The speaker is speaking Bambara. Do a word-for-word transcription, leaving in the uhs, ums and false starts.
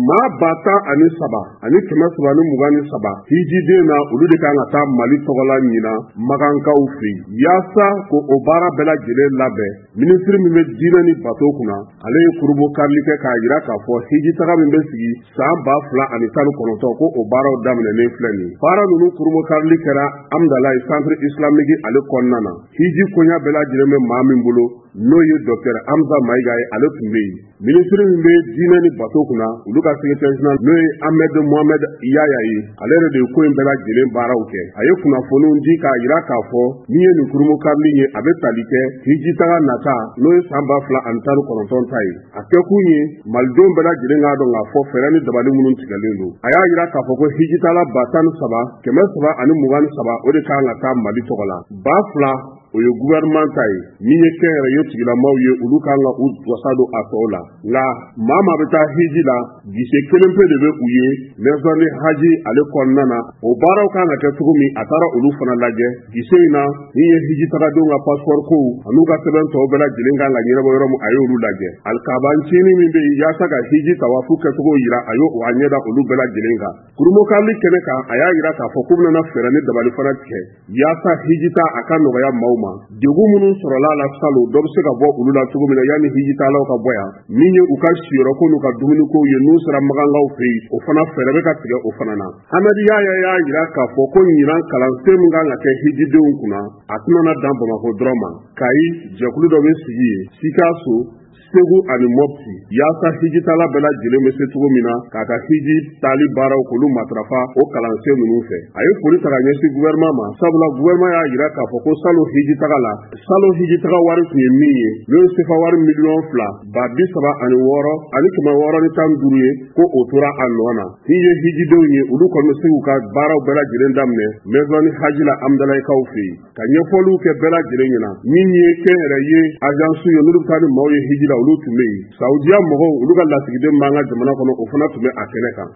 maa ba tan ani saba ani kɛmɛ saba ni mugan ni saba hijiden na olu de kan ka taa Mali tɔgɔla ɲina magankaw fɛ yen yaasa ko o baara bɛɛ lajɛlen labɛn. Minisiri min bɛ diinɛ ni bato kunna ale ye kurubo karili kɛ k'a jira k'a fɔ hiji taga min bɛ sigi san ba fila ani tan ni kɔnɔntɔn ko o baaraw daminɛnen filɛ nin ye. Baara ninnu kurubo karili kɛra Amdalayi centre islamique ale kɔnɔna na. Hiji koɲa bɛɛ lajɛlen bɛ maa min bolo n'o ye docteur Hamza Mayiga ye ale tun bɛ yen. Minisiri min bɛ diinɛ ni bato kunna olu ka secrétaire général n'o ye Ahmed Mohamed Yaya ye ale yɛrɛ de ye ko in bɛɛ lajɛlen baaraw kɛ. A ye kunnafoniw di k'a jira k'a fɔ min ye nin kurubo karili ye a bɛ tali kɛ hiji taga nata n'o ye san ba fila ani tan ni kɔnɔntɔn ta ye. A kɛ kun ye malidenw bɛɛ lajɛlen k'a dɔn k'a fɔ fɛɛrɛ ni dabali minnu tigɛlen don. A y'a jira k'a fɔ ko hiji taga ba tan ni saba kɛmɛ saba ani mugan ni saba o de kan ka taa Mali tɔgɔ la. Ba fila o ye gouvernement ta ye min ye kɛnyɛrɛye tigilamaw ye olu kan ka u wasa don a tɔw la. Nka maa maa bɛ taa hiji la gise kelen pe de bɛ u ye maison de haji ale kɔnɔna na o baaraw kan ka kɛ cogo min a taara olu fana lajɛ. Gise in na min ye hiji tagadenw ka passeport kow an'u ka sɛbɛn tɔw bɛɛ lajɛlen kan ka ɲɛnabɔ yɔrɔ min a y'olu lajɛ. Alikabancinin min bɛ yen yaasa ka hiji tawafu kɛcogo yira a y'o a ɲɛda olu bɛɛ lajɛlen kan. Kurubo karili kɛnɛ kan a y'a jira k'a fɔ k'u bɛna fɛɛrɛ ni dabali fana tigɛ yaasa hiji ta a ka nɔgɔya maaw ma. Degun minnu sɔrɔla la salo dɔ bɛ se ka bɔ olu la cogo min na yanni hijitalaw ka bɔ yan min ye u ka siyɔrɔ ko n'u ka dumunikow ye n'u sera magankaw fɛ yen o fana fɛɛrɛ bɛ ka tigɛ o fana na. Ahmed Yaya y'a jira k'a fɔ ko ɲinan kalansen min kan ka kɛ hijidenw kunna a tɛna dan Bamakɔ dɔrɔn ma. Kayi jɛkulu dɔ bɛ sigi yen Sikaso Segu ani Mopti yaasa hijitala bɛɛ lajɛlen bɛ se cogo min na k'a ka hiji taali baaraw k'olu matarafa o kalansen ninnu fɛ. A ye foli ta ka ɲɛsin gouvernement ma sabula gouvernement y'a jira k'a fɔ ko salo hiji taga la salo hiji taga wari tun ye min ye n'o ye sefa wari miliyɔn fila ba bi saba ani wɔɔrɔ ani kɛmɛ wɔɔrɔ ni tan duuru ye ko o tora a nɔ na. Min ye hijidenw ye olu kɔni bɛ se k'u ka baaraw bɛɛ lajɛlen daminɛ maison ni haji la Amdalayikaw fɛ yen ka ɲɛfɔliw kɛ bɛɛ lajɛlen ɲɛna. Min ye kɛnyɛrɛye agence ye n'olu bɛ taa ni maaw ye hiji la olu tun bɛ yen. Saudiya mɔgɔw olu ka lasigiden b'an ka jamana kɔnɔ o fana tun bɛ a kɛnɛ kan.